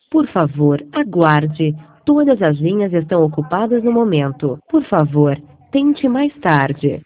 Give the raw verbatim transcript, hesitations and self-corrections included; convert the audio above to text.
Por favor, aguarde. Todas as linhas estão ocupadas no momento. Por favor, tente mais tarde.